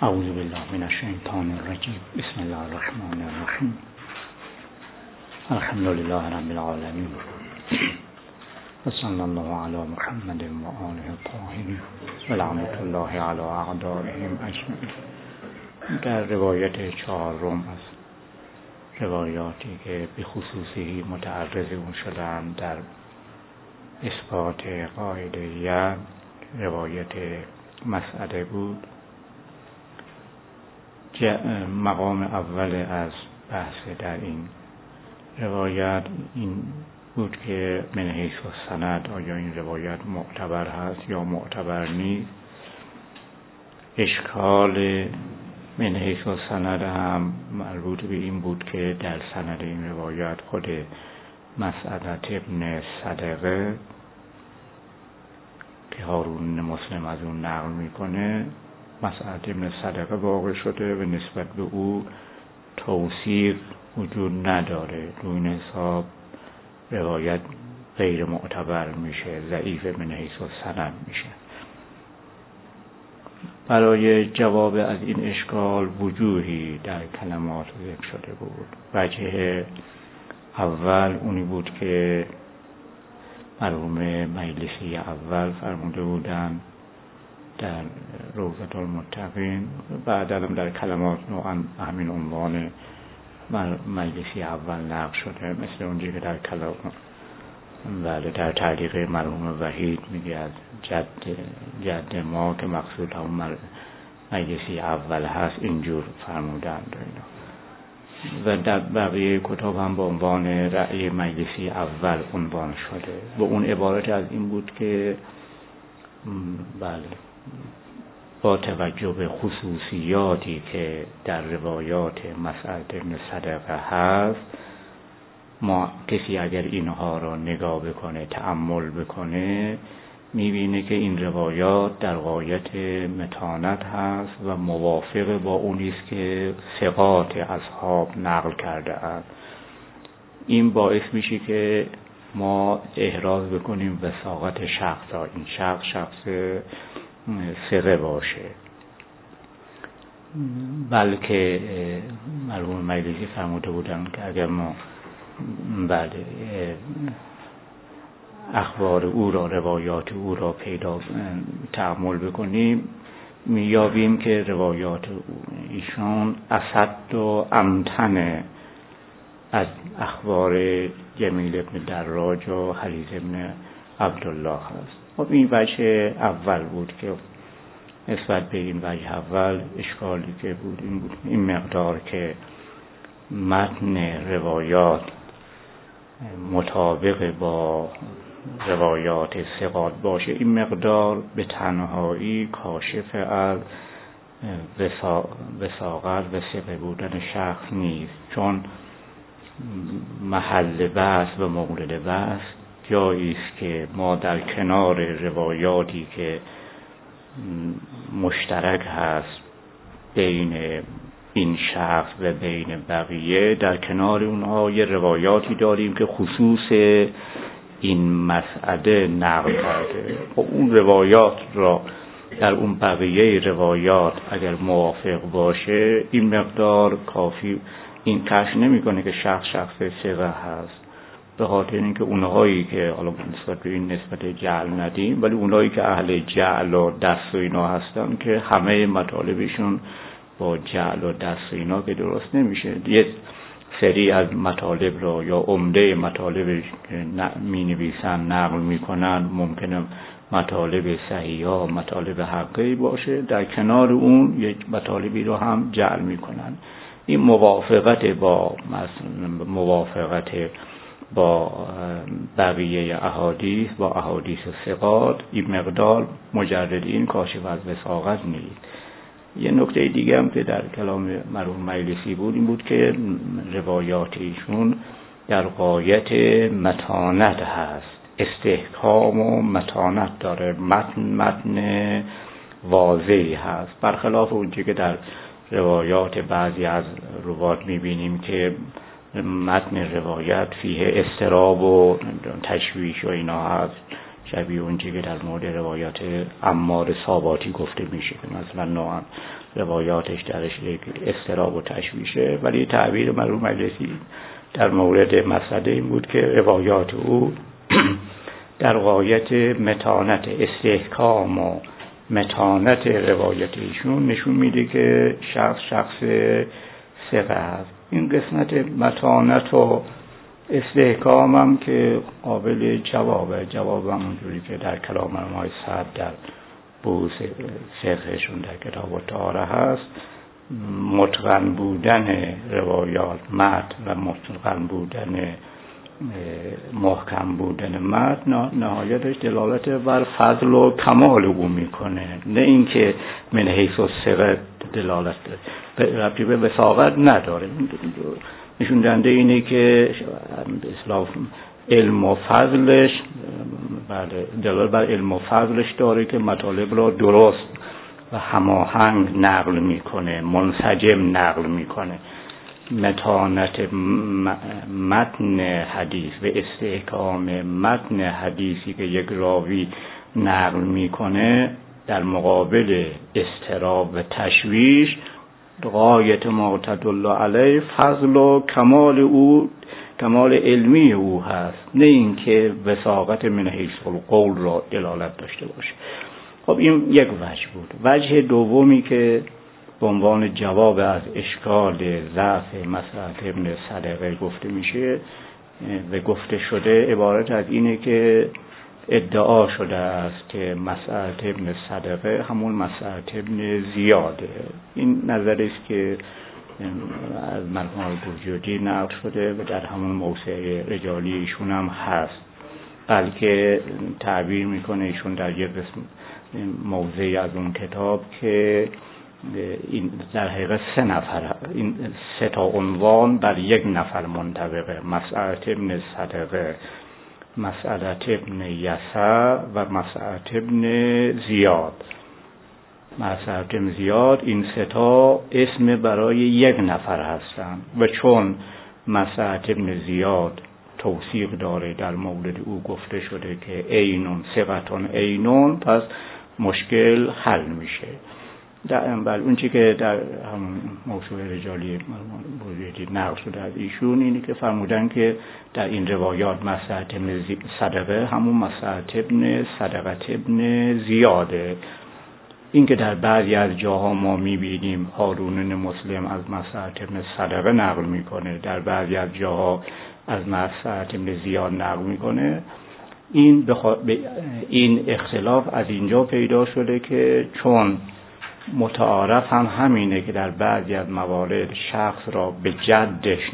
اعوذ بالله من الشیطان الرجیم. بسم الله الرحمن الرحیم. الحمد لله رب العالمین و صلی الله علی محمد و آله الطاهرین و لعنت الله علی اعدائهم اجمعین. در روایت چهارم از روایاتی که به خصوصی متعرض اون شدن در اثبات قاعده روایت مسئله بود. مقام اول از بحث در این روایت این بود که من حیث السند آیا این روایت معتبر هست یا معتبر نیست. اشکال من حیث السند هم مربوط به این بود که در سند این روایت خود مسعدة ابن صدقه که هارون مسلم از اون نقل میکنه، مسعدة ابن صدقه واقع شده و نسبت به او توثیق وجود نداره. روی این حساب روایت غیر معتبر میشه، ضعیف من حیث السند میشه. برای جواب از این اشکال وجوهی در کلمات ذکر شده بود. وجه اول اونی بود که مرحوم مجلسی اول فرموده بودن در روضة المتقین، بعد هم در کلمات نوعا همین عنوان مجلسی اول نقل شده، مثل اونجایی که در کلام در تعلیق مرحوم وحید میگه از جد ما که مقصود هم مجلسی اول هست اینجور فرمودند و در بقیه کتاب هم با عنوان رأی مجلسی اول عنوان شده. و اون عبارت از این بود که بله با توجه به خصوصیاتی که در روایات مسعدة ابن صدقه هست، ما کسی اگر اینها را نگاه بکنه، تأمل بکنه، میبینه که این روایات در غایت متانت هست و موافق با اونیست که ثقات اصحاب نقل کرده اند. این باعث میشه که ما احراز بکنیم وثاقت شخص ها، این شخص ثقه باشه. بلکه مرحوم مجلسی فرموده بودن که اگر ما اخبار او را، روایات او را تأمل بکنیم، میابیم که روایات ایشان اصد و امتن از اخبار جمیل ابن دراج و حریث ابن عبدالله هست. خب این وجه اول بود که نسبت به این وجه اول اشکالی که بود این بود، این مقدار که متن روایات مطابق با روایات ثقات باشه، این مقدار به تنهایی کاشف از وثاقت و ثقه بودن شخص نیست، چون محل بحث و مورد بحث جایی است که ما در کنار روایاتی که مشترک هست بین این شخص و بین بقیه، در کنار اونها یه روایاتی داریم که خصوص این مسئله نقل کرده. اون روایات را در اون بقیه روایات اگر موافق باشه، این مقدار کافی این کشف نمی‌کنه که شخص ثقه هست، به خاطر اینکه اونهایی که حالا نسبت به این نسبت جعل ندیم، ولی اونهایی که اهل جعل و دست و اینا هستن که همه مطالبشون با جعل و دست و اینا که درست نمیشه. یه سری از مطالب را یا عمده مطالب می نویسن، نقل میکنن، ممکنه مطالب صحیحا، مطالب حقی باشه، در کنار اون یک مطالبی رو هم جعل میکنن. این موافقت با بقیه احادیث، با احادیث ثقات، این مقدار مجرد این کاشف از وثاقت نیست. یه نکته دیگه هم که در کلام مرحوم مجلسی بود این بود که روایات ایشون در غایت متانت هست، استحکام و متانت داره، متن واضحی هست، برخلاف اونچه که در روایات بعضی از روات میبینیم که متن روایت فیه اضطراب و تشویش و اینا هست، شبیه اونچه که در مورد روایات عمار صاباتی گفته میشه که مثلا روایاتش درش یک اضطراب و تشویشه، ولی تعبیر مرحوم مجلسی در مورد مسئله این بود که روایات او در غایت متانت، استحکام و متانت روایت ایشون نشون میده که شخص ثقه است. این قسمت متانت و استحکام هم که قابل جواب همونجوری که در کلام علمای صدر در بحوث فقهشون در کتاب الطهاره هست، متقن بودن روایات متن و متقن بودن محکم بودن متن نهایتش دلالت بر فضل و کمال او میکنه، نه اینکه من حیث الثقه دلالت داره، ربطی به وثاقت نداره. نشون دهنده اینه که اسلام علم و فضلش دلالت بر علم و فضلش داره که مطالب را درست و هماهنگ نقل میکنه، منسجم نقل میکنه. متانت متن حدیث و استحکام متن حدیثی که یک راوی نقل میکنه در مقابل اضطراب و تشویش، غایت ما تدل علیه فضل و کمال او، کمال علمی او هست، نه اینکه وثاقت من حیث القول را دلالت داشته باشه. خب این یک وجه بود. وجه دومی که به عنوان جواب از اشکال ضعف مسألت ابن صدقه گفته میشه و گفته شده عبارت از اینه که ادعا شده است که مسألت ابن صدقه همون مسألت ابن زیاده. این نظری است که از مرحوم بروجردی نقل شده و در همون موسوعه رجالی ایشون هم هست، بلکه تعبیر میکنه ایشون در یک موضعی از اون کتاب که این در حقیقت 3 نفر، این 3 تا عنوان بر یک نفر منطبقه: مسألت ابن صدقه، مسألت ابن یسع و مسألت ابن زیاد. مسألت ابن زیاد این 3 تا اسم برای یک نفر هستند و چون مسألت ابن زیاد توثیق داره در مورد او گفته شده که اینون ثقتون اینون، پس مشکل حل میشه. بل اون چی که در همون موسوعه رجالی بروجردی نقل شده از ایشون اینه که فرمودن که در این روایات مسألت ابن صدقه همون مسألت ابن صدقه ابن زیاده. این که در بعضی از جاها ما میبینیم هارون مسلم از مسألت ابن صدقه نقل میکنه، در بعضی از جاها از مسألت ابن زیاد نقل میکنه، این اختلاف از اینجا پیدا شده که چون متعارف هم همینه که در بعضی از موارد شخص را به جدش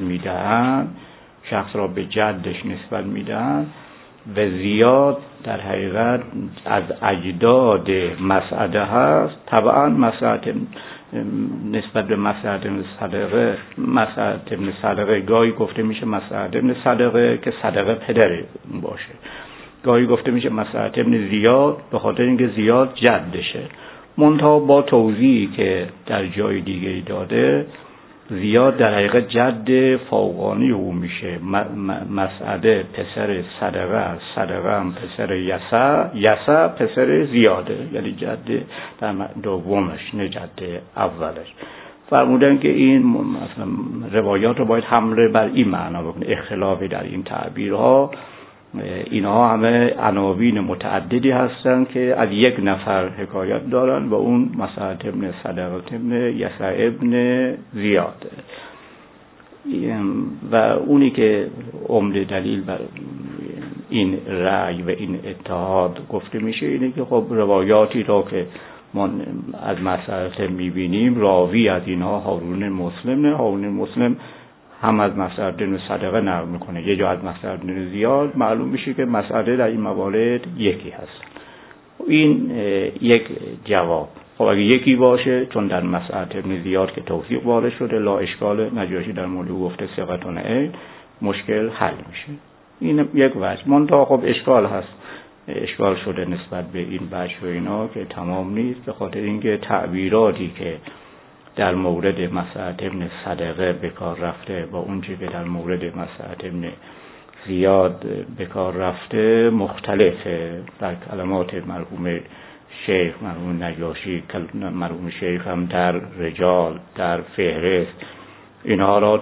نسبت میدهند و زیاد در حقیقت از اجداد مسعده هست. طبعا مسعده نسبت به مسعده ابن صدقه گاهی گفته میشه مسعده ابن صدقه که صدقه پدر باشه، گاهی گفته میشه مسعده ابن زیاد به خاطر اینکه زیاد جدشه. منتها با توضیحی که در جای دیگه داده، زیاد در حقیقت جد فوقانی او میشه. مسعده پسر صدقه، صدقه هم پسر یسع پسر زیاده، یعنی جد در دومش نه جد اولش. فرمودن که این مثلا روایات رو باید حمله بر این معنا بکنه، اختلافی در این تعبیرها. اینها همه عناوین متعددی هستن که از یک نفر حکایت دارن و اون مسألت ابن صدقه ابن یسع ابن زیاد. و اونی که عمده دلیل بر این رأی و این اتحاد گفته میشه اینه که خب روایاتی را که ما از مسألت میبینیم راوی از اینها هارون مسلم هم از مسألت ابن صدقه نقل میکنه، یه جا از مسألت ابن زیاد، معلوم میشه که مسئله در این موارد یکی هست. این یک جواب. خب اگه یکی باشه، چون در مسألت ابن زیاد که توثیق وارد شده، لا اشکال، نجاشی در مورد او گفته ثقتون این، مشکل حل میشه. این یک وجه. منتها خب اشکال شده نسبت به این بحث و اینا که تمام نیست، به خاطر اینکه تعبیراتی که در مورد مسألت ابن صدقه به کار رفته با اون چیزی که در مورد مسألت ابن زیاد به کار رفته مختلفه. در کلمات مرحوم شیخ مرحوم نجاشی، مرحوم شیخ هم در رجال، در فهرست اینها را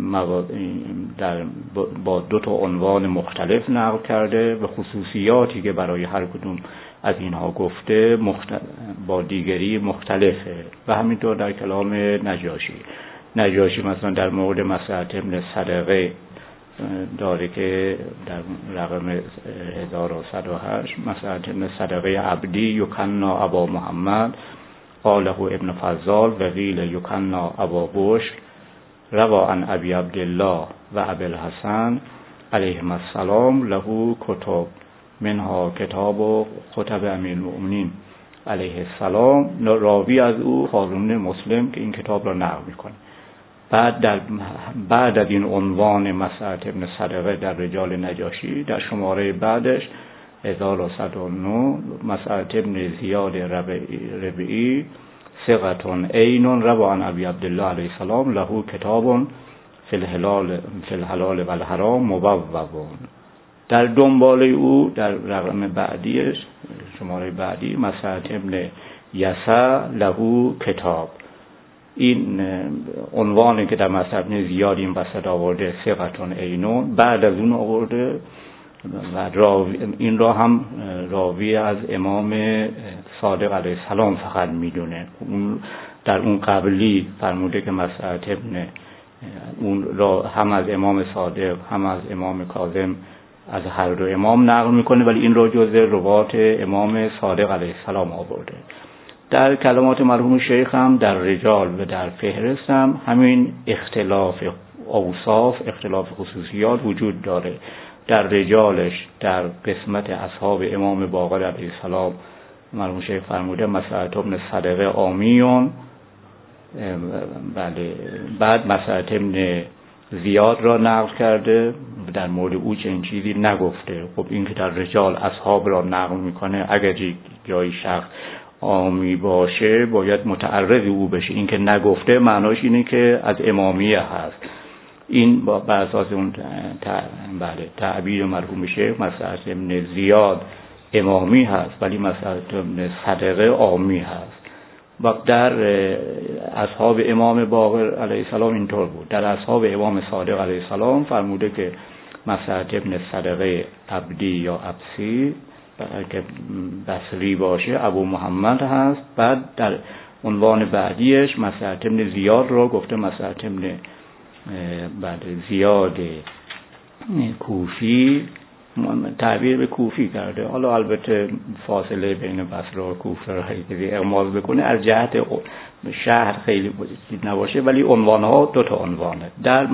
با 2 عنوان مختلف نقل کرده و خصوصیاتی که برای هر کدوم از اینها گفته با دیگری مختلفه. و همینطور در کلام نجاشی مثلا در مورد مصلحت ابن صدقه داره که در رقم 1108 مصلحت ابن صدقه عبدی یکنا ابا محمد قاله ابن فضال و قیل یکنا ابا بشر روا عن ابی عبدالله و ابی الحسن علیهم السلام له کتب منها کتاب و خطب امیر المؤمنین علیه السلام. راوی از او هارون مسلم که این کتاب را نقل میکنه. بعد از این عنوان مصلحت ابن صدقه در رجال نجاشی در شماره بعدش 1109 مصلحت ابن زیاد ربعی ثقة عین روا عن ابی عبدالله علیه السلام له کتاب فی الحلال و الحرام مبوب. در دنبال او در رقم بعدیش شماره بعدی مصلحت ابن یسع له کتاب. این عنوانی که در مصلحت ابن زیاد این وسط آورده ثقة عین، بعد از اون آورده و این را هم راوی از امام صادق علیه السلام فقط میدونه. در اون قبلی فرموده که مصلحت ابن اون را هم از امام صادق هم از امام کاظم از هر دو امام نقل میکنه، ولی این را جزء روات امام صادق علیه السلام آورده. در کلمات مرحوم شیخ هم در رجال و در فهرست هم همین اختلاف اوصاف، اختلاف خصوصیات وجود داره. در رجالش در قسمت اصحاب امام باقر علیه السلام مرحوم شیخ فرموده مصلحت ابن صدقه عامیون، بله، بعد مصلحت ابن زیاد را نقل کرده، در مورد او چنین چیزی نگفته. خب این که در رجال اصحاب را نقل میکنه، اگر جای شخص عامی باشه باید متعرض او بشه. این که نگفته معناش اینه که از امامیه هست. این بر اساس اون تعبیر مرحوم شیخ مصلحت ابن زیاد امامی هست ولی مصلحت ابن صدقه عامی هست. و در اصحاب امام باقر علیه السلام اینطور بود. در اصحاب امام صادق علیه السلام فرموده که مصلحت ابن صدقه عبدی یا عبسی که بصری باشه ابو محمد هست. بعد در عنوان بعدیش مصلحت ابن زیاد را گفته مصلحت ابن زیاد کوفی، تعبیر به کوفی کرده. حالا البته فاصله بین بصره و کوفه را اغماض بکنه از جهت شهر خیلی نباشه، ولی عنوانها 2 عنوانه.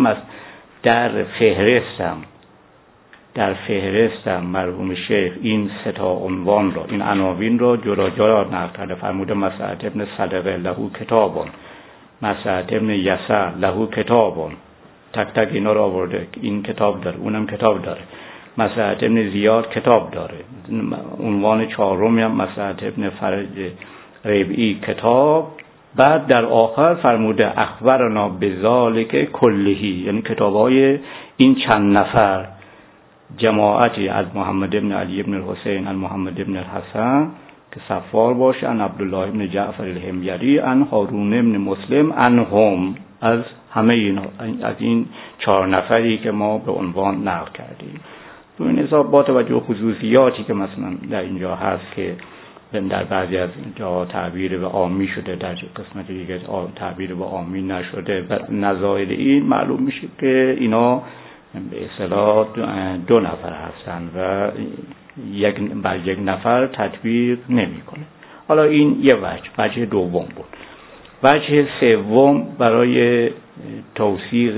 در فهرستم مرحوم شیخ این 3 عنوان را، این عناوین را جدا جدا نقل کرده. فرموده مصلحت ابن صدقه له کتابون، مصلحت ابن یسع له کتابون، تک تک اینا را آورده. این کتاب داره، اونم کتاب داره. مصلحت ابن زیاد کتاب داره. عنوان 4 هم مصلحت ابن فرج ربعی کتاب. بعد در آخر فرموده اخبرنا بذالک کلهی، یعنی کتابای این چند نفر، جماعتی از محمد ابن علی ابن الحسین عن محمد ابن الحسن که صفار باشه، عن عبدالله ابن جعفر الحميري عن هارون ابن مسلم عنهم، از همه این 4 نفری که ما به عنوان نقل کردیم. تو این حساب با توجه خصوصیاتی که مثلا در اینجا هست که در بعضی از جاها تعبیر به عامی شده، در قسمت دیگه تعبیر به عامی نشده، و نظایر این معلوم میشه که اینا به اصطلاح 2 نفر هستن و بر یک نفر تطبیق نمیکنه. حالا این یه وجه دوم بود. وجه سوم برای توثیق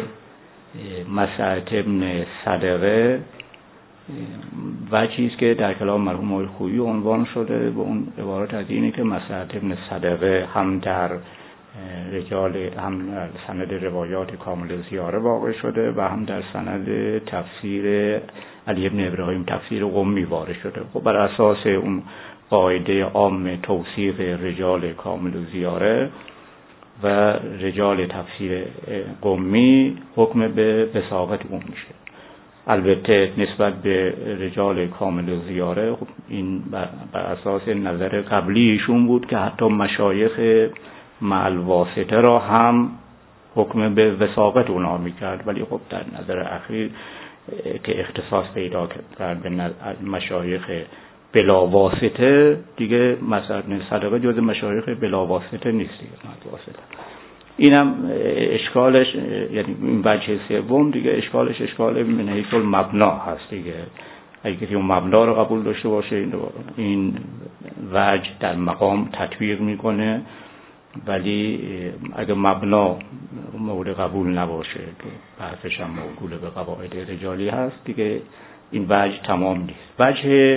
مصلحت ابن صدقه وجهی است که در کلام مرحوم آقای خویی عنوان شده به اون عبارت از اینه که مصلحت ابن صدقه هم در رجال، هم در سند روایات کامل زیاره واقع شده و هم در سند تفسیر علی ابن ابراهیم تفسیر قمی وارد شده. خب بر اساس اون قاعده عام توثیق رجال کامل زیاره و رجال تفسیر قمی حکم به وثاقت اون میشه. البته نسبت به رجال کامل زیاره خب این بر اساس نظر قبلی ایشون بود که حتی مشایخ مع الواسطه را هم حکم به وثاقت اونا میکرد، ولی خب در نظر اخیر که اختصاص پیدا کرد به مشایخ بلا واسطه دیگه مثلا صدقه جز مشایخ بلا واسطه نیست دیگه، واسطه. اینم اشکالش، یعنی این وجه سوم دیگه اشکالش اشکال من حیث المبنا هست دیگه. اگه که اون مبنا رو قبول داشته باشه این وجه در مقام تطبیق میکنه، ولی اگه مبنا مورد قبول نباشه که بحثش هم موکول به قواعد رجالی هست دیگه این وجه تمام نیست. وجه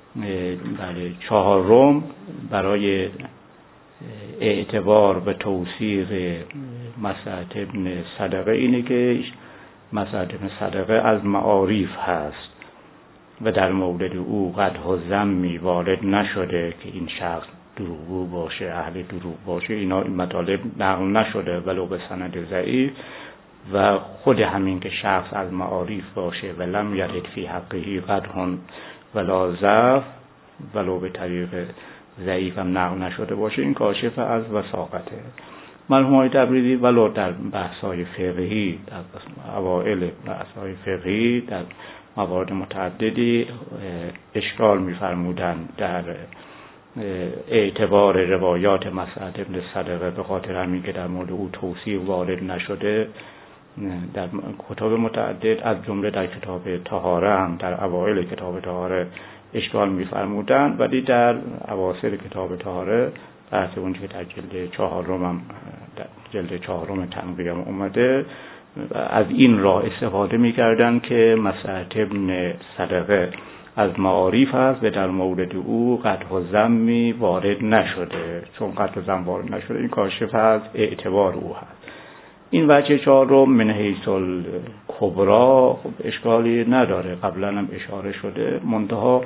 بله چهارم برای اعتبار به توثیق مصلحت ابن صدقه اینه که مصلحت ابن صدقه از معاریف هست و در مورد او قدح و ذمی وارد نشده که این شخص دروغگو باشه، اهل دروغ باشه، اینا این مطالب نقل نشده ولو به سند ضعیف، و خود همین که شخص از معاریف باشه و لم یرد فی حقه قدح ولا ضعف ولو به طریق ضعیف هم نقل نشده باشه، این کاشف از وثاقته. مرحوم آقای تبریزی ولو در بحث‌های فقهی، در اوائل بحث‌های فقهی در موارد متعددی اشکال می‌فرمودند در اعتبار روایات مصلحت ابن صدقه، به خاطر همین که در مورد او توصیف وارد نشده در کتاب متعدد، از جمله در کتاب طهاره هم در اوائل کتاب طهاره اشکال می‌فرمودند، ولی در اواسط کتاب طهاره بحث اونجا که در جلد چهارم هم در جلد چهارم تنقیه اومده از این راه استفاده می‌کردند که مصلحت ابن صدقه از معاریف هست و در مورد او قدح و ذمی وارد نشده. چون قدح و ذم وارد نشده این کاشف از اعتبار او هست. این وجه چهارم من حیث الکبری خب اشکالی نداره، قبلا هم اشاره شده، منتها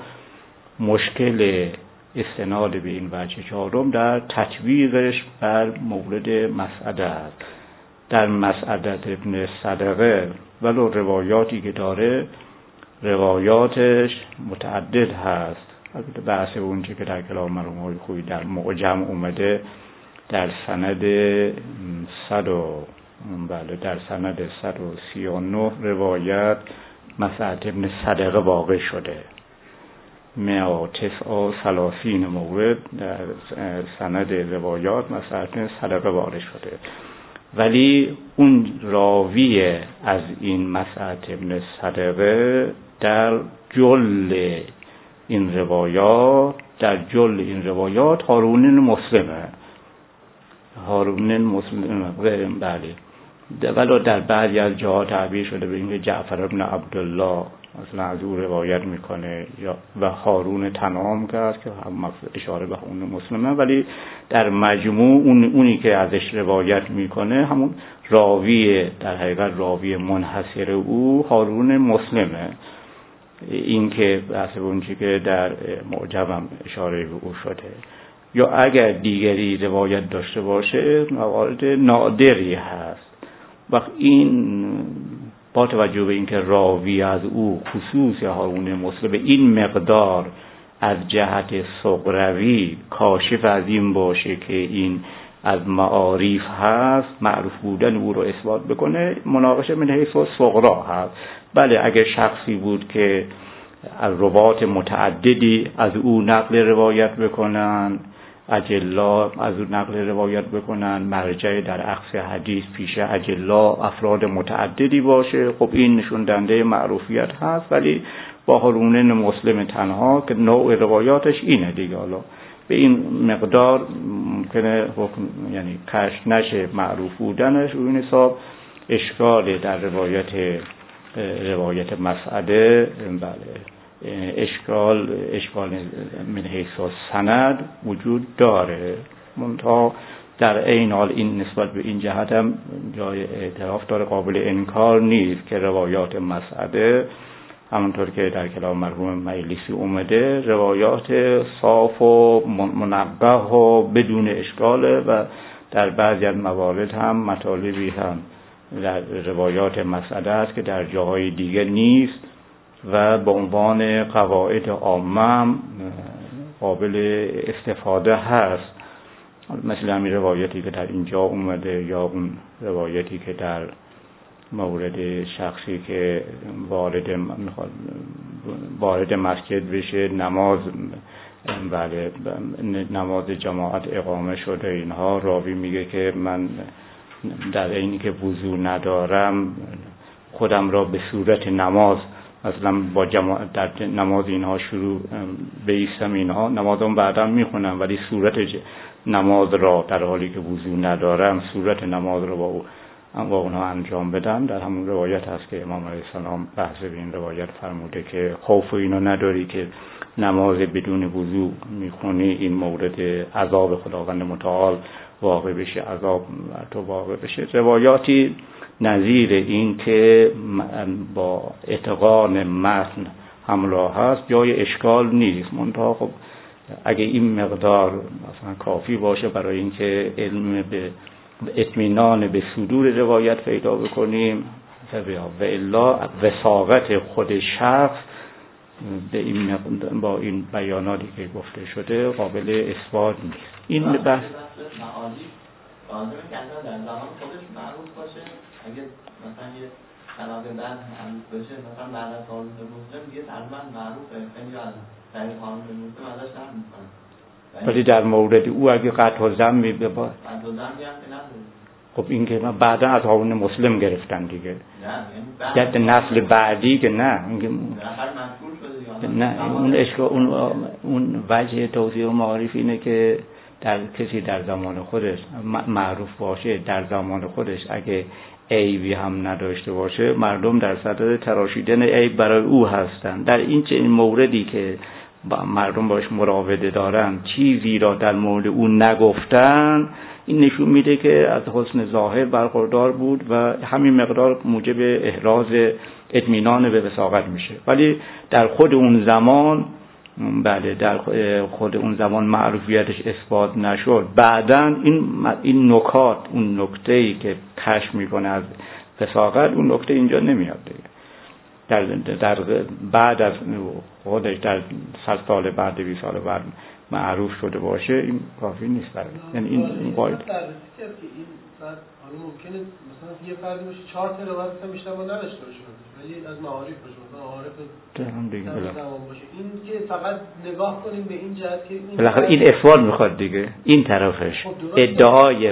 مشکل استناد به این وجه چهارم در تطبیقش بر مورد مسعده است. در مسعده ابن صدقه ولو روایاتی که داره روایاتش متعدد هست، البته بحث اونچه که در کلام مرحوم آقای خویی در معجم اومده در سند 139 روایت مصلحت ابن صدقه واقع شده. 139 مورد در سند روایات مصلحت ابن صدقه واقع شده، ولی اون راوی از این مصلحت ابن صدقه در جل این روایات هارون مسلمه. بله، ولی در بعضی از جاها تعبیر شده به اینکه جعفر ابن عبدالله مثلا از او روایت میکنه و هارون تنام کرد که هم اشاره به اون مسلمه، ولی در مجموع اونی که ازش روایت میکنه همون راوی، در حقیقت راوی منحصر او هارون مسلمه. این که بحث اونچه که در معجم اشاره به او شده، یا اگر دیگری روایت داشته باشه موارد نادری هست. وقت این با توجه به اینکه راوی از او خصوص هارون مسلم این مقدار از جهت صغروی کاشف از این باشه که این از معاریف هست، معروف بودن او رو اثبات بکنه، مناقشه من حیث صغرا هست. بله اگر شخصی بود که از روات متعددی از او نقل روایت بکنن، اجلا از او نقل روایت بکنن، مرجع در اخذ حدیث پیش اجلا افراد متعددی باشه، خب این نشون دهنده معروفیت هست. ولی با هارون مسلم تنها که نوع روایاتش اینه دیگه، حالا به این مقدار ممکنه یعنی کشف نشه معروف بودنش، و این حساب اشکال در روایت مسعده، بله اشکال من حیث سند وجود داره، منتها در عین حال این نسبت به این جهت هم جای اعتراف داره، قابل انکار نیست که روایات مسعده همونطور که در کلام مرحوم مجلسی اومده روایات صاف و منقح و بدون اشکاله، و در بعضی از موارد هم مطالبی هم در روایات مسئله است که در جاهای دیگه نیست و به عنوان قواعد عامه قابل استفاده هست، مثل همین روایتی که در اینجا اومده یا اون روایتی که در مورد شخصی که وارد مسجد بشه، نماز جماعت اقامه شده، اینها راوی میگه که من در اینی که وضو ندارم خودم را به صورت نماز مثلا با جماعت در نماز اینها شروع بیستم، اینها نمازم بعدم میخونم ولی صورت نماز را در حالی که وضو ندارم صورت نماز را با اونها انجام بدم. در همون روایت هست که امام علیه السلام بحث به این روایت فرموده که خوف اینو نداری که نماز بدون وضو میخونی این مورد عذاب خداوند متعال واقع بشه، عذاب تو واقع بشه. روایاتی نظیر این که با اتقان متن همراه هست جای اشکال نیست، منتها خب اگه این مقدار مثلا کافی باشه برای اینکه علم به اطمینان به صدور روایت پیدا بکنیم و الا وثاقت خود شخص به این با این بیاناتی که گفته شده قابل اثبات نیست. این بحث معالی لازمه که در زمان خودش معروف باشه. اگه مثلا یه طلاق بعد هم بشه، مثلا بعد از قانون مسلم دیگه تقریبا معروفه، خیلی از طریق قانون مسلم ازش نقل میکنن. ولی در مورد او اگه قطع و ضم قطع و ضمی هم که نداره. خب این که بعدا از قانون مسلم گرفتن دیگه، نه نسل بعدی که نه نه اون اشکال اون وجه توضیح و معارف اینه که در کسی در زمان خودش معروف باشه، در زمان خودش اگه عیبی هم نداشته باشه مردم در صدد تراشیدن عیب برای او هستن. در این چنین موردی که مردم باش مراوده دارن چیزی را در مورد او نگفتن، این نشون میده که از حسن ظاهر برخوردار بود و همین مقدار موجب احراز اطمینان به وثاقت میشه. ولی در خود اون زمان در خود اون زمان معروفیتش اثبات نشد، بعداً این نکات، اون نکته‌ای که کشف میکنه از وثاقت، اون نکته اینجا نمیاد دیگه. در بعد از خودش در 100 سال بعد 20 سال بعد معروف شده باشه این کافی نیست برای یعنی این قاعده ممکنه مثلا یه فردی باشه 4 تا روایت هم بیشتر ما نداشته باشه ولی از معارف باشه، مثلا معارف دیگه باشه. این که فقط نگاه کنیم به این جهت که این بالاخره این اثبات میخواد دیگه، این طرفش ادعای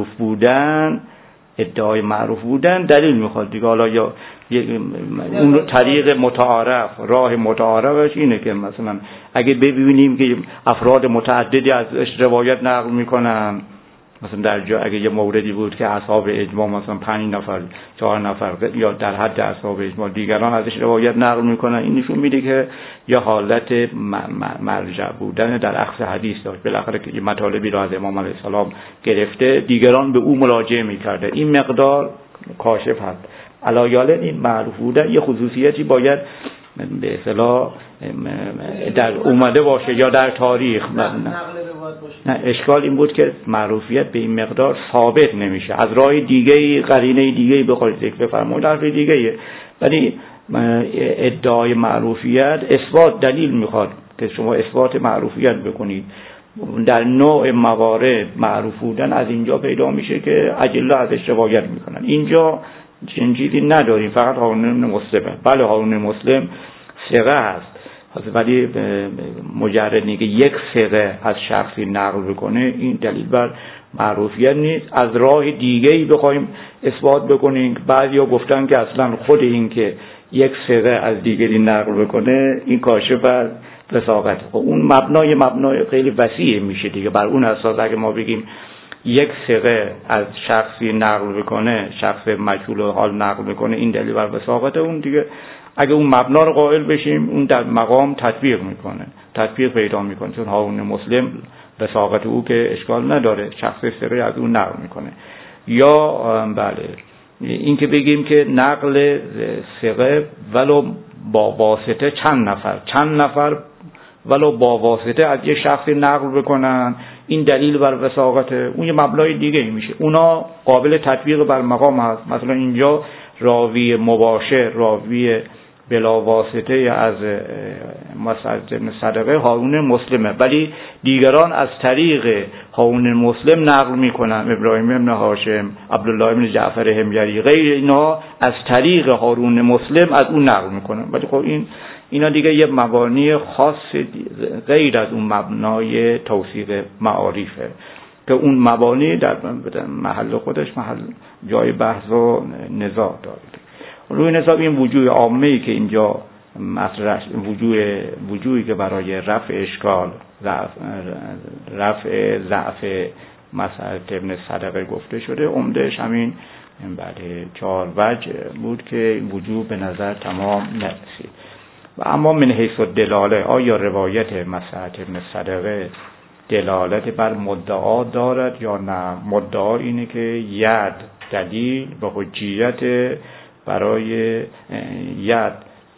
معروف بودن دلیل میخواد دیگه. حالا یا اون طریق متعارف، راه متعارفش اینه که مثلا اگه ببینیم که افراد متعددی ازش روایت نقل میکنن، مثلا در جا اگه یه موردی بود که اصحاب اجماع مثلا 5 نفر 4 نفر یا در حد اصحاب اجماع دیگران ازش روایت نقل میکنن، این نشون میده که یا حالت مرجع بودن در اخذ حدیث داشت، بالاخره که مطالبی را از امام علیه السلام گرفته دیگران به او مراجعه میکرده. این مقدار کاشف هست. علایال این معروف بودن یه خصوصیتی باید به اصطلاح در اومده باشه یا در تاریخ. نه اشکال این بود که معروفیت به این مقدار ثابت نمیشه، از راه دیگه‌ای قرینه دیگه‌ای بخواید ذکر بفرمایید حرف دیگه‌ایه، ولی ادعای معروفیت اثبات دلیل میخواد که شما اثبات معروفیت بکنید. در نوع موارد معروف بودن از اینجا پیدا میشه که اجله ازش روایت میکنن. اینجا چیزی نداریم، فقط هارون مسلم. بله هارون مسلم ثقه هست، ولی مجرد اینکه یک ثقه از شخصی نقل بکنه این دلیل بر معروفیت نیست. از راه دیگه‌ای بخوایم اثبات بکنیم، بعضیا گفتن که اصلا خود این که یک ثقه از دیگری نقل بکنه این کاشف از وثاقت. اون مبنای خیلی وسیع میشه دیگه. بر اون اساس اگه ما بگیم یک ثقه از شخصی نقل بکنه، شخص مجهول حال نقل بکنه، این دلیل بر وثاقت اون دیگه. اگه اون مبنا رو قائل بشیم اون در مقام تطبیق پیدا میکنه، چون هارون مسلم وثاقت او که اشکال نداره، شخص ثقه از اون نقل میکنه. یا بله این که بگیم که نقل ثقه ولو با واسطه چند نفر ولو با واسطه از یه شخصی نقل بکنن، این دلیل بر وثاقت، اون یه مبنای دیگه ای میشه، اونا قابل تطبیق بر مقام هست. مثلا اینجا راوی مباشر، راوی بلا واسطه از مسعد بن صدقه هارون مسلمه، ولی دیگران از طریق هارون مسلم نقل میکنن، ابراهیم بن هاشم، عبدالله بن جعفر حمیری، غیر اینا از طریق هارون مسلم از اون نقل میکنن. ولی خب اینا دیگه یه مبانی خاص غیر از اون مبنای توثیق معارفه که اون مبانی در محل خودش محل جای بحث و نزاع داره. روی حساب این وجوه عامه‌ای که اینجا مطرح، وجوهی که برای رفع اشکال، رفع ضعف مسعد ابن صدقه گفته شده، عمدهش همین بله 4 وجه بود که وجوه به نظر تمام نرسید. و اما من حیث الدلاله، آیا روایت مسعد ابن صدقه دلالت بر مدعا دارد یا نه؟ مدعا اینه که ید دلیل به حجیت، برای ید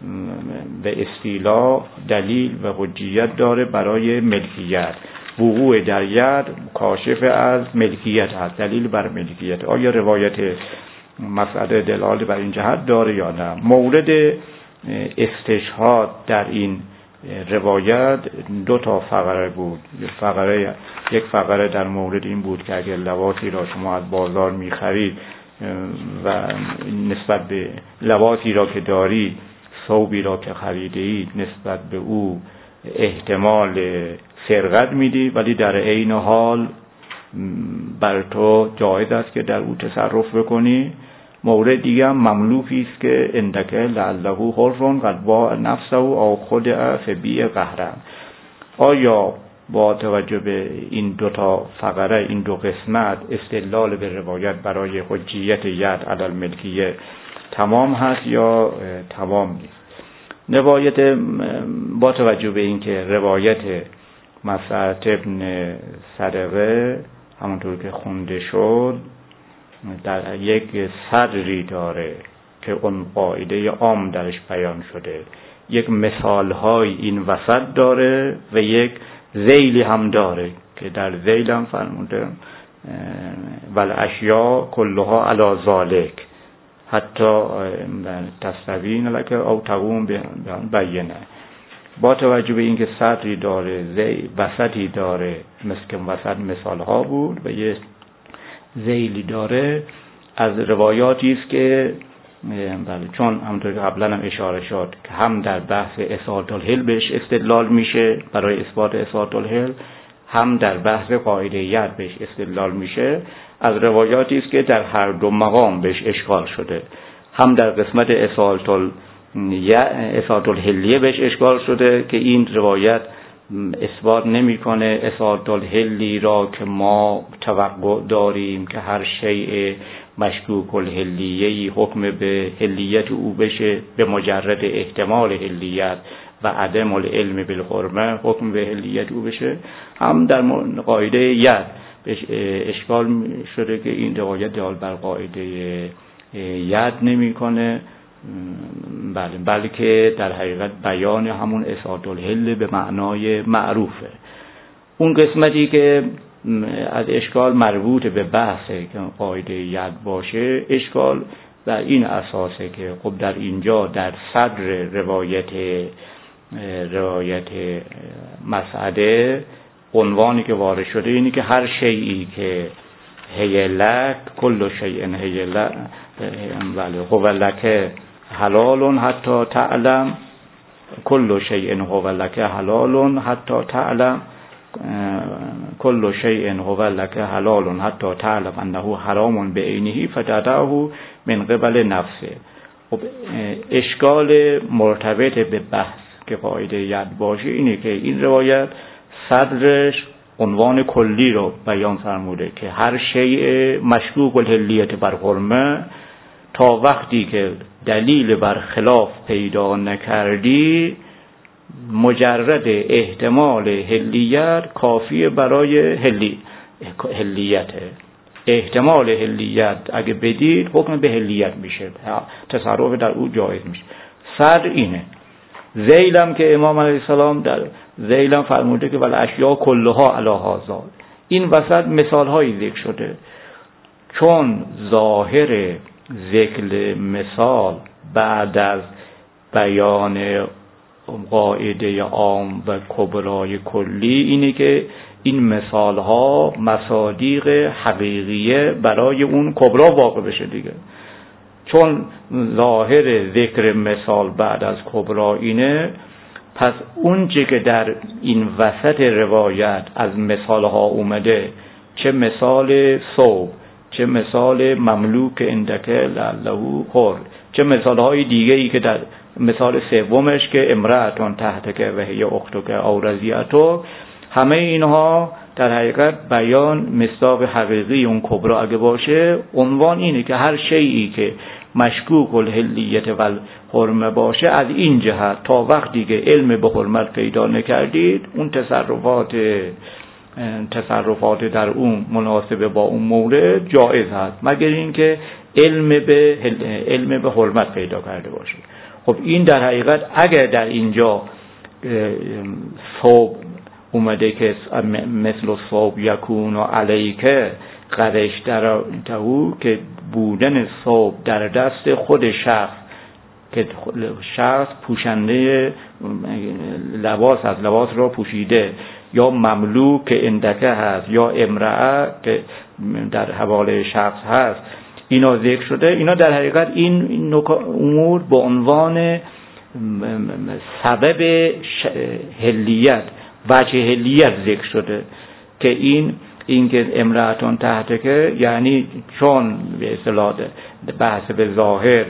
به اصطلاح دلیل و حجیت داره برای ملکیت، وقوع در ید کاشف از ملکیت هست، دلیل بر ملکیت. آیا روایت مسعد دلالت بر این جهت داره یا نه؟ مورد استشهاد در این روایت 2 فقره بود. یک فقره در مورد این بود که اگر لباسی را شما از بازار می‌خرید و نسبت به لباسی را که داری، ثوبی را که خریده اید، نسبت به او احتمال سرقت میدی، ولی در عین حال بر تو جایز است که در او تصرف بکنی. مورد دیگه هم مملوکی است که اندک لعله حر قد باع نفسه او خدع فبیع قهرا. آیا با توجه به این 2 فقره، این 2 قسمت، استدلال به روایت برای حجیت ید علی الملکیه تمام هست یا تمام نیست؟ روایت با توجه به این که روایت مسعد ابن صدقه همونطور که خونده شد در یک صدری داره که اون قاعده عام درش بیان شده، یک مثالهای این وسط داره و یک ذیلی هم داره که در ذیل هم فرموده والاشیاء کلها علی ذالک حتی تستوین لک او تقوم بینه. با توجه به اینکه صدری داره، وسطی داره، مثل که وسط مثال ها بود و یه ذیلی داره، از روایاتی است که بله، چون همونطور که قبلا هم اشاره شد که هم در بحث اثبات الحل بهش استدلال میشه برای اثبات اثبات الحل، هم در بحث قاعده ید بهش استدلال میشه، از روایاتی است که در هر 2 مقام بهش اشکال شده، هم در قسمت اثبات الحلیه بهش اشکال شده که این روایت اثبات نمیکنه اثبات الحلی را که ما توقع داریم که هر شیء مشکوک الحلیه‌ای حکم به حلیت او بشه به مجرد احتمال حلیت و عدم العلم بالحرمه حکم به حلیت او بشه. هم در قاعده ید اشکال شده که این روایت دال بر قاعده ید نمیکنه، بلکه در حقیقت بیان همون اثبات الحل به معنای معروفه. اون قسمتی که از اشکال مربوط به بحثه که قاعده ید باشه، اشکال بر این اساسه که خب در اینجا در صدر روایت مسعده عنوانی که وارد شده اینی که هر شیئی که هیلک کل شیء هیلک هو لک حلال حتی تعلم کل شیء هو لک حلال حتی تعلم کل شیء هو لک حلال حتی تعلم انه حرام بعینه فتدعه من قبل نفسه. خب اشکال مرتبط به بحث که قاعده ید باشه اینه که این روایت صدرش عنوان کلی رو بیان فرموده که هر شیء مشکوک الحلیت بر حرمه تا وقتی که دلیل بر خلاف پیدا نکردی مجرد احتمال حلیت کافیه برای حلیته. احتمال حلیت اگه بدید حکم به حلیت میشه، تصرف در او جایز میشه. صدر اینه. ذیلم که امام علیه السلام در ذیلم فرموده که ول اشیاء کلها علی هذا، این وسط مثال هایی ذکر شده، چون ظاهر ذکر مثال بعد از بیان قاعده عام و کبرای کلی اینه که این مثال ها مصادیق حقیقیه برای اون کبرا واقع بشه دیگه. چون ظاهر ذکر مثال بعد از کبرا اینه، پس اون چه که در این وسط روایت از مثال ها اومده، چه مثال صوب، چه مثال مملوک اندک لعله خور، چه مثال های دیگه ای که در مثال سومش که امرأتون تحتک و هی اختک او رضیعتک، همه اینها در حقیقت بیان مصداق حقیقی اون کبرا اگه باشه، عنوان اینه که هر شیئی که مشکوک الحلیت و حرمه باشه، از این جهت تا وقتی که علم به حرمت پیدا نکردید اون تصرفات در اون مناسب با اون مورد جایز هست، مگر اینکه علم به حرمت پیدا کرده باشه. خب این در حقیقت اگر در اینجا صوب اومده که مثل صوب یکون و علیکه قدش در تهو، که بودن صوب در دست خود شخص، که شخص پوشنده لباس از لباس را پوشیده، یا مملوک که اندکه هست، یا امرأه که در حواله شخص هست، اینا ذکر شده. اینا در حقیقت این امور به عنوان سبب حلیت، وجه حلیت ذکر شده، که این که امرأتون تحتکه، یعنی چون به اصطلاح بحث به ظاهر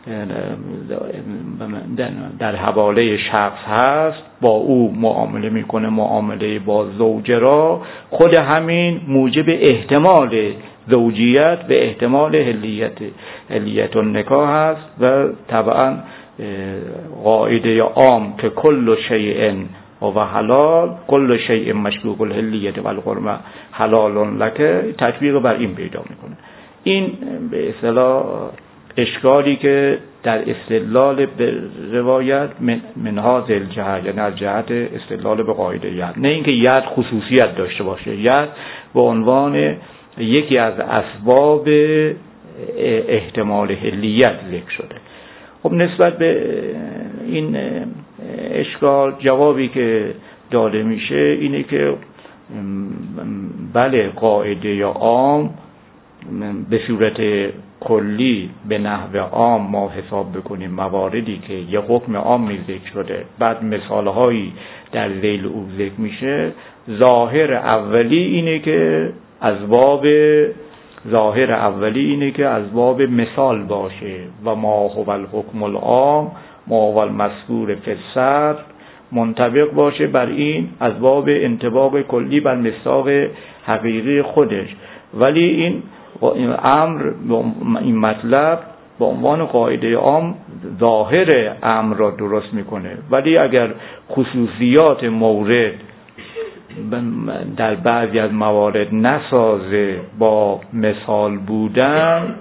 در حواله شخص هست، با او معامله میکنه، معامله با زوجه را، خود همین موجب احتمال زوجیت و احتمال حلیت النکاح هست. و طبعا قاعده عام که کل شیء و حلال، کل شیء مشکوک الحلیت و الحرمه حلال لک، تطبیق بر این پیدا میکنه. این به اصطلاح اشکالی که در استدلال به روایت من هذا الجهت، یعنی از جهت استدلال به قاعده ید، نه اینکه ید خصوصیت داشته باشه، ید به عنوان یکی از اسباب احتمال حلیت ذکر شده. خب نسبت به این اشکال جوابی که داده میشه اینه که بله، قاعده عام به صورت کلی به نحو عام ما حساب بکنیم مواردی که یه حکم عام ذکر شده، بعد مثالهایی در ذیل او ذکر میشه، ظاهر اولی اینه که اسباب مثال باشه، و ما هو الحکم العام ما هو المذکور فی الصدر منطبق باشه بر این اسباب انطباق کلی بر مصداق حقیقی خودش. ولی این امر، این مطلب به عنوان قاعده عام ظاهر امر را درست میکنه، ولی اگر خصوصیات مورد در بعضی از موارد نسازه با مثال بودن،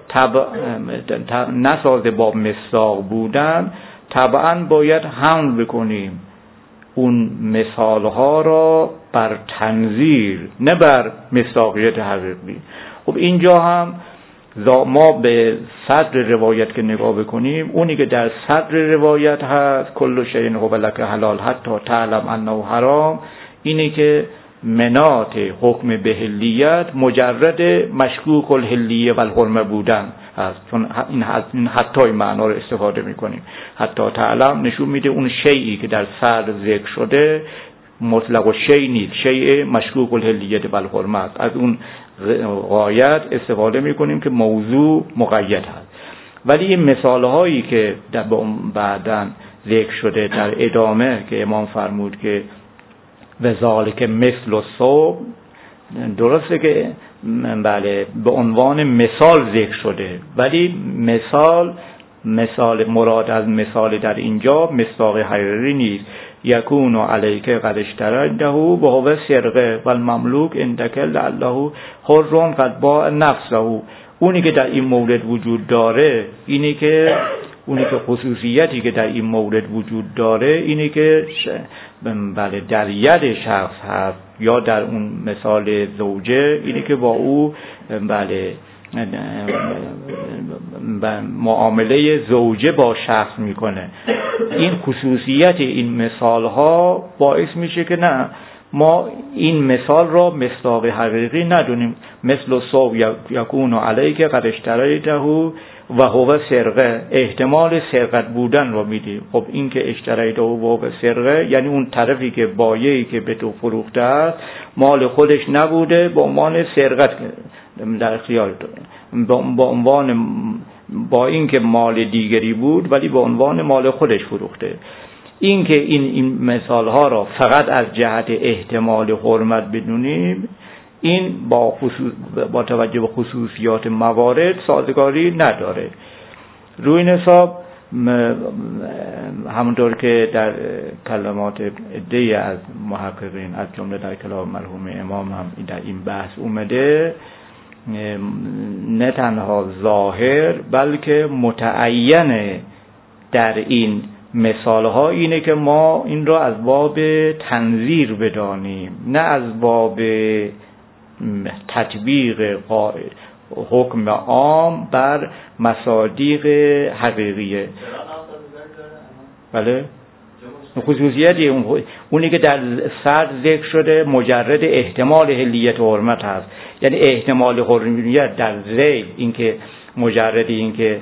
نسازه با مصداق بودن، طبعا باید حمل بکنیم اون مثال ها را بر تنظیر، نه بر مصداقیت حقیقی. خب اینجا هم ما به صدر روایت که نگاه بکنیم، اونی که در صدر روایت هست کل شیء هو لک حلال حتی تعلم انه حرام، اینی که منات حکم به حلیت مجرد مشکوک الحلیه و الحرمه بودن هست، چون این حتی معنا رو استفاده میکنیم. حتی تعلم نشون میده اون شیئی که در صدر ذکر شده مطلق و شیء نیست، شیء مشکوک الحلیه و الحرمه است. از اون غایت استفاده میکنیم که موضوع مقید هست. ولی این مثال هایی که بعداً ذکر شده در ادامه که امام فرمود که و ذالک مثل الصوب، درسته که بله به عنوان مثال ذکر شده، ولی مثال مراد از مثال در اینجا مصداق حقیقی نیست. یکون علیک قد اشترده و هو سرقه و المملوک اندک لعله حر قد باع نفسه. اونی که در این مورد وجود داره اینی که خصوصیتی که در این مورد وجود داره اینی که بله در ید شخص هست یا در اون مثال زوجه اینه که با او بله معامله زوجه با شخص میکنه. این خصوصیت این مثال ها باعث میشه که نه ما این مثال را مصداق حقیقی ندونیم. مثل صوب یکون علیک قد اشتریته و هو سرقه، احتمال سرقت بودن رو میدیم. خب این که اشتریته و هو سرقه یعنی اون طرفی که بایعی که به تو فروخته است مال خودش نبوده، به عنوان سرقت در اختیار با عنوان با اینکه مال دیگری بود ولی به عنوان مال خودش فروخته. این که این مثال ها را فقط از جهت احتمال حرمت بدونیم، این با توجه به خصوصیات موارد سازگاری نداره. روی این حساب همونطور که در کلمات عده‌ای از محققین از جمله در کلام مرحوم امام هم در این بحث اومده، نه تنها ظاهر بلکه متعین در این مثال ها اینه که ما این را از باب تنظیر بدانیم، نه از باب تطبیق حکم عام بر مصادیق حقیقیه. بله خصوصیتی اونی که در سر ذکر شده مجرد احتمال حلیت و حرمت هست، یعنی احتمال حرمت در ذیل، اینکه مجرد اینکه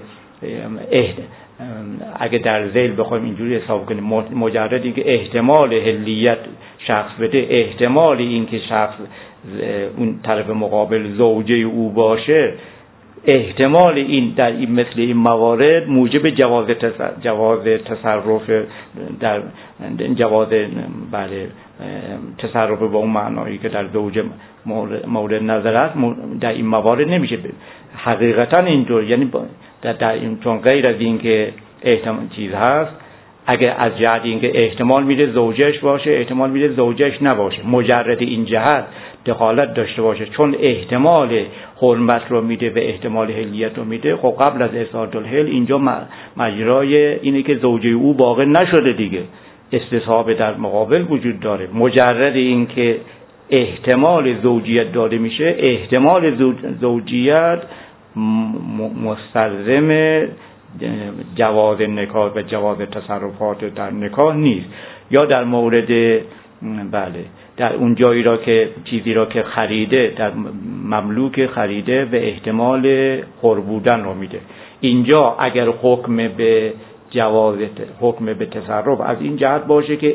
اگه در ذیل بخوایم اینجوری حساب کنیم مجرد اینکه احتمال حلیت شخص بده، احتمال اینکه شخص اون طرف مقابل زوجه او باشه، احتمال این در این مثل این موارد موجب جواز تصرف در جواز بله تصرف با اون معنایی که در زوجه مورد نظر است در این موارد نمیشه. حقیقتا اینطور، یعنی در این چون غیر از این که احتمال چیز هست، اگه از جهت این که احتمال میده زوجش باشه، احتمال میده زوجش نباشه، مجرد این جهت دخالت داشته باشه، چون احتمال حرمت رو میده و احتمال حلیت رو میده، خب قبل از اثبات الحل اینجا مجرای اینه که زوجه او واقع نشده دیگه، استصحاب در مقابل وجود داره. مجرد این که احتمال زوجیت داده میشه، احتمال زوجیت مستلزم جواز نکاح و جواز تصرفات در نکاح نیست. یا در مورد بله در اون جایی را که چیزی را که خریده، در مملوک خریده و احتمال حر بودن رو میده، اینجا اگر حکم به جواز حکم به تصرف از این جهت باشه که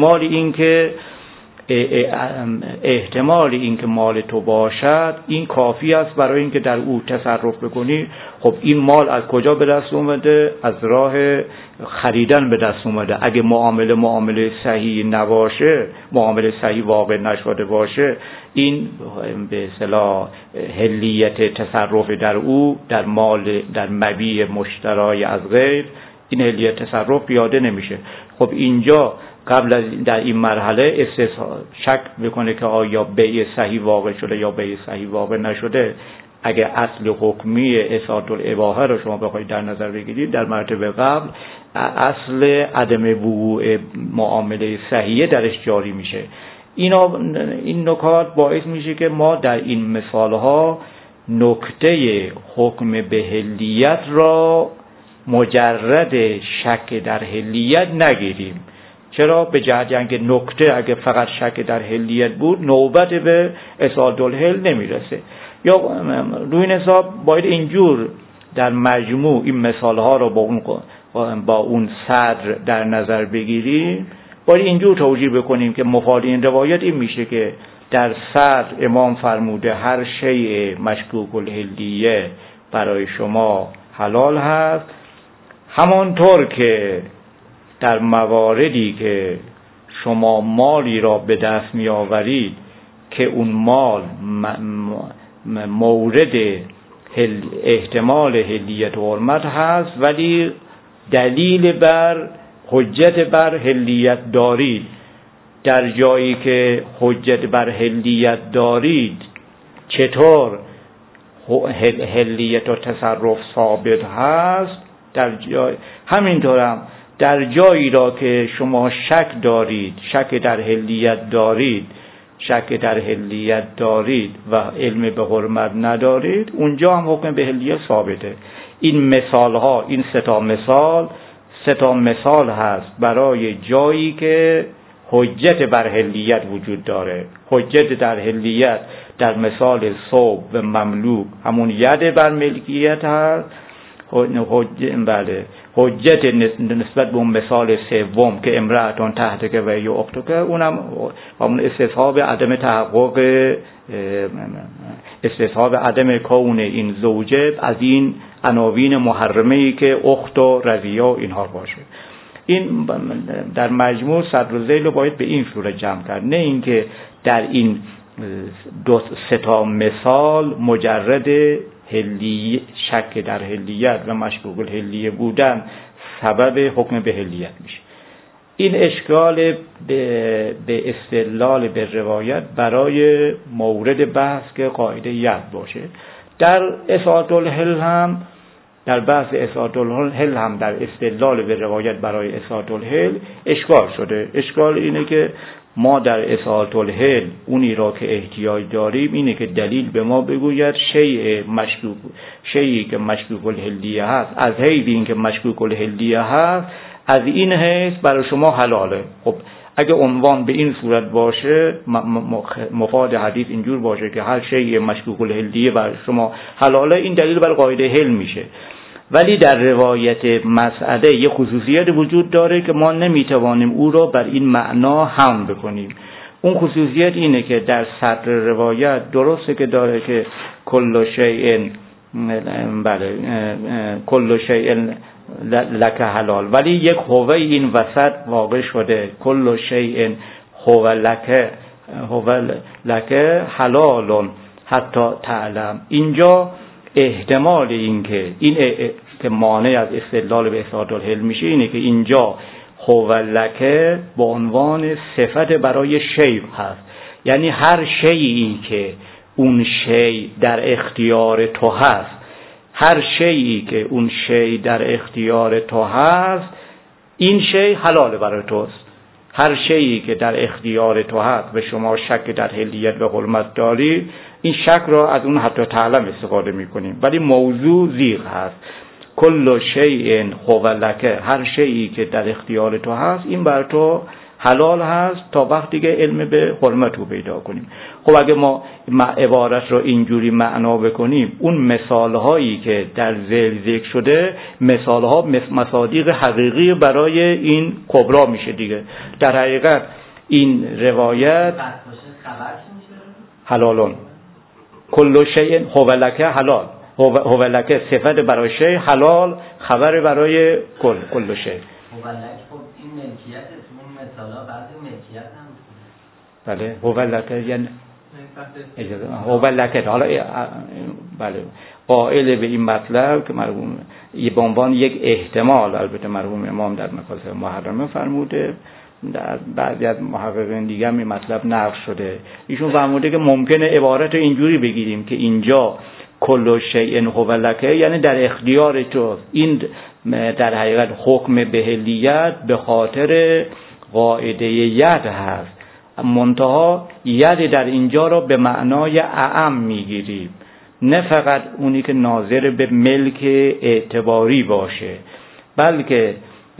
احتمال اینکه مال تو باشد این کافی است برای اینکه در او تصرف بکنی. خب این مال از کجا به دست اومده؟ از راه خریدن به دست اومده. اگه معامله صحیح نباشه، معامله صحیح واقع نشده باشه، این به اصطلاح حلیت تصرف در او در مال در مبیع مشترای از غیر، این حلیت تصرف پیاده نمیشه. خب اینجا قبل از در این مرحله شک بکنه که آیا بیع صحیح واقع شده یا بیع صحیح واقع نشده، اگه اصل حکمی اثبات الاباحه رو شما بخواید در نظر بگیرید، در مرتبه قبل اصل عدم وقوع معامله صحیح درش جاری میشه. این نکات باعث میشه که ما در این مثالها نکته حکم به حلیت را مجرد شک در حلیت نگیریم. چرا؟ به جهت اینکه نکته اگه فقط شک در حلیت بود نوبت به اثبات الحل نمیرسه. یا روی این حساب باید اینجور در مجموع این مثال ها رو با اون صدر در نظر بگیریم، باید اینجور توجیه بکنیم که مفاد این روایت این میشه که در صدر امام فرموده هر شیء مشکوک الحلیه برای شما حلال هست، همانطور که در مواردی که شما مالی را به دست می آورید که اون مال مورد احتمال حلیت و حرمت هست ولی دلیل بر حجت بر حلیت دارید، در جایی که حجت بر حلیت دارید چطور حلیت و تصرف ثابت هست، همینطورم در جایی را که شما شک دارید، شک در حلیت دارید، شک در حلیت دارید و علم به حرمت ندارید، اونجا هم حکم به حلیت ثابته. این مثال ها، این سه تا مثال هست برای جایی که حجت بر حلیت وجود داره. حجت در حلیت در مثال ثوب و مملوک همون ید بر ملکیت هست. حجت نسبت به اون مثال سوم که امرأتون تحتک و یا اختک، اونم همون استصحاب عدم تحقق، استصحاب عدم کون این زوجه از این عناوین محرمه‌ای که اخت و رضیه اینها باشه. این در مجموع صدر و ذیل رو باید به این صورت جمع کرد، نه اینکه در این سه تا مثال مجرد شک در حلیت و مشکوک الحلیه بودن سبب حکم به حلیت میشه. این اشکال به استدلال به روایت برای مورد بحث که قاعده ید باشه. در اصالة الحل هم، در بحث اصالة الحل هم در استدلال به روایت برای اصالة الحل اشکال شده. اشکال اینه که ما در اصالة الحل اونی را که احتیاج داریم اینه که دلیل به ما بگوید شیئی که مشکوک الحلیه هست، از حیث این که مشکوک الحلیه هست، از این حیث برای شما حلاله. خب اگه عنوان به این صورت باشه، مفاد حدیث اینجور باشه که هر شیء مشکوک الحلیه برای شما حلاله، این دلیل بر قاعده حل میشه. ولی در روایت مسئله یه خصوصیت وجود داره که ما نمیتوانیم او را بر این معنا حمل بکنیم. اون خصوصیت اینه که در صدر روایت درسته که داره که کل شیء لک حلال، ولی یک هو این وسط واقع شده، کل شیء هو لک حلال حتی تعلم. اینجا احتمال این که مانع از استدلال به اصالة الحل میشه اینه که اینجا هو لک به عنوان صفت برای شیء هست، یعنی هر شیئی که اون شیء در اختیار تو هست، هر شیئی که اون شیء در اختیار تو هست، این شیء حلال برای توست. هر شیئی که در اختیار تو هست و شما شک در حلیت و حرمت داری، این شک را از اون حتی تعلم استفاده میکنیم، ولی موضوع زیغ هست. کل شیء هو لک، هر شیئی که در اختیار تو هست این بر تو حلال هست تا وقتی که علم به حرمت رو پیدا کنیم. خب اگه ما عبارت رو اینجوری معنا بکنیم، اون مثال هایی که در ذیل ذکر شده مثال ها مصادیق حقیقی برای این کبرا میشه دیگه. در حقیقت این روایت حلالون، کل شیء هو لک حلال، هو لک صفت برای شیء، حلال خبر برای کل شیء. هو لک خب این ملکیت اون مثالا بعد ملکیت هم بله، هو لک یعنی هو لک. حالا بله قائل به این مطلب که مرحوم به عنوان یک احتمال، البته مرحوم امام در مکاسب محرمه فرموده، در بعضی از محققین دیگه هم این مطلب نقل شده. ایشون فرموده که ممکنه عبارت اینجوری بگیریم که اینجا کل شیء هو لک یعنی در اختیار تو. این در حقیقت حکم به حلیت به خاطر قاعده ید هست، منتها ید در اینجا را به معنای اعم میگیریم، نه فقط اونی که ناظر به ملک اعتباری باشه، بلکه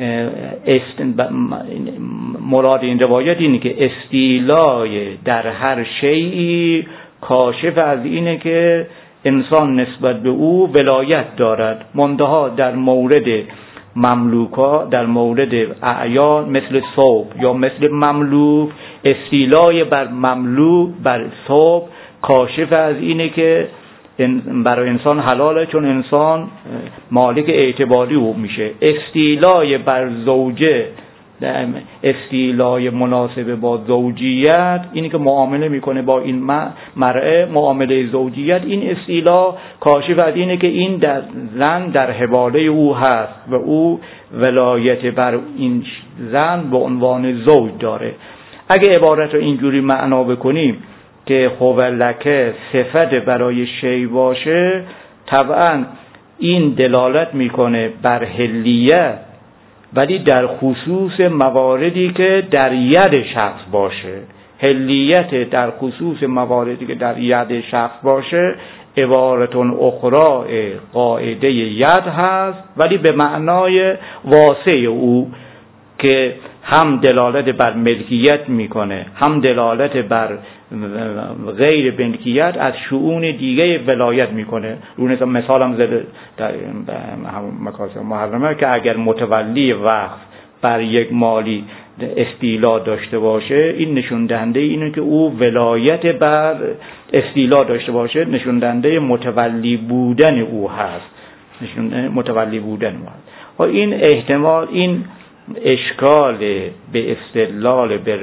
مراد این روایت اینه که استیلای در هر شیئی کاشف از اینه که انسان نسبت به او ولایت دارد، منتها در مورد مملوکا، در مورد اعیان مثل ثوب یا مثل مملوک، استیلای بر مملوک بر ثوب کاشف از اینه که برای انسان حلاله، چون انسان مالک اعتباری او میشه. استیلای بر زوجه، استیلای مناسب با زوجیت، اینی که معامله میکنه با این مرأه، معامله زوجیت، این استیلا کاشف از اینه که این در زن در حواله او هست و او ولایت بر این زن به عنوان زوج داره. اگه عبارت رو اینجوری معنا بکنیم که هو لک صفت برای شی باشه، طبعا این دلالت میکنه بر حلیت، ولی در خصوص مواردی که در ید شخص باشه. حلیت در خصوص مواردی که در ید شخص باشه عبارتون اخرى قاعده ید هست، ولی به معنای واسع او که هم دلالت بر ملکیت میکنه، هم دلالت بر غیر ملکیت از شؤون دیگه ولایت میکنه. اون مثال هم زده در مکاسب محرمه که اگر متولی وقف بر یک مالی استیلا داشته باشه، این نشون دهنده اینه که او ولایت بر استیلا داشته باشه، نشون دهنده متولی بودن او هست، نشون متولی بودن او هست. و این احتمال، این اشکال به استدلال به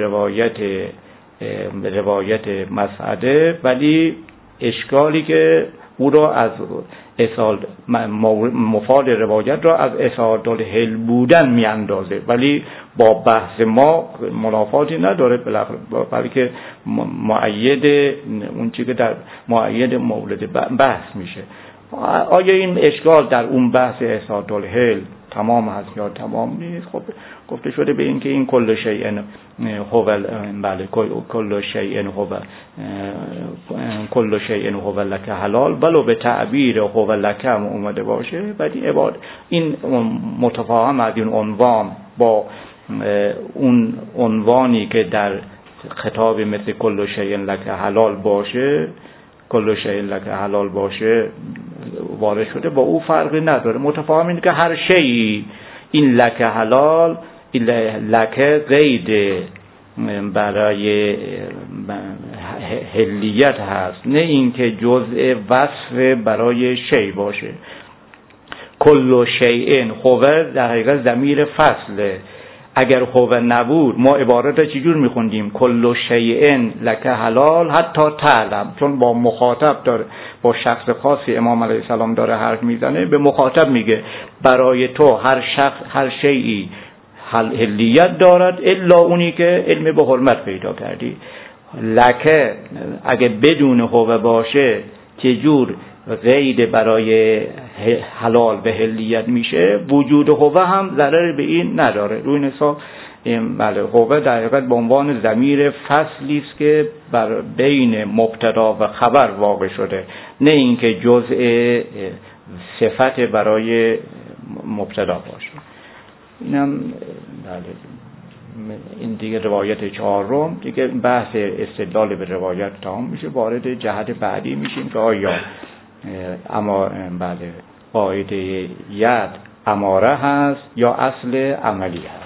روایت مسعده، ولی اشکالی که او را از مفاد روایت را از اسعاد الحل بودن می اندازه، ولی با بحث ما منافاتی نداره، بلکه مؤید اون چیزی که در مؤید مورد بحث میشه. آیا این اشکال در اون بحث اسعاد الحل تمام هست یا تمام نیست؟ خب گفته شده به این که این کل شیء هو، بله کل شیء هو لک حلال، ولو به تعبیر هو لک هم اومده باشه، ولی این متفاهم از این عنوان با اون عنوانی که در خطاب مثل کل شیء لک حلال باشه، کل شیء لک حلال باشه وارد شده، با او فرقی نداره. متفاهم اینه که هر شیء این لک حلال، این لک قید برای حلیت هست، نه اینکه جزء وصف برای شیء باشه. کل شیء خوه در حقیقت ضمیر فصله. اگر خوه نبود ما عبارت را چجور میخوندیم؟ کل شیء لک حلال حتی تعلم، چون با مخاطب داره، با شخص خاصی امام علیه السلام داره حرف میزنه، به مخاطب میگه برای تو هر شیئی حلیت دارد الا اونی که علم به حرمت پیدا کردی. لکه اگه بدون هوه باشه چجور قید برای حلال به حلیت میشه؟ وجود هوه هم ضرر به این نداره. روی این حساب بله هوه در حقیقت به عنوان ضمیر فصلی است که بر بین مبتدا و خبر واقع شده، نه اینکه جزء صفت برای مبتدا باشه. اینم بله این دیگه روایت چهارم دیگه، بحث استدلال به روایت تمام میشه، وارد جهت بعدی میشیم که آیا اما بله قاعده ید اماره هست یا اصل عملی هست.